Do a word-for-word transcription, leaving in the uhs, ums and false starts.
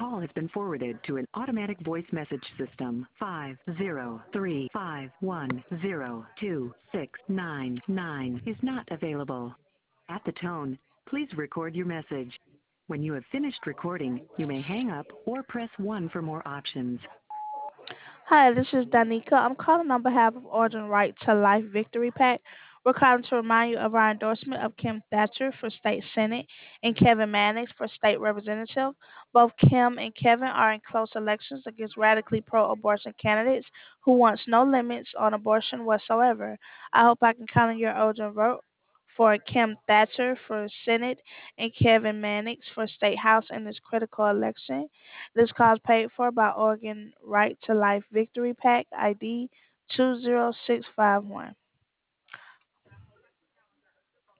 call has been forwarded to an automatic voice message system. Five zero three five one zero two six nine nine is not available. At the tone, please record your message. When you have finished recording, you may hang up or press one for more options. Hi, this is Danica. I'm calling on behalf of Origin Right to Life Victory PAC. We're calling to remind you of our endorsement of Kim Thatcher for State Senate and Kevin Mannix for State Representative. Both Kim and Kevin are in close elections against radically pro-abortion candidates who wants no limits on abortion whatsoever. I hope I can count on your Origin vote for Kim Thatcher for Senate and Kevin Mannix for State House in this critical election. This cause paid for by Oregon Right to Life Victory PAC I D two zero six five one.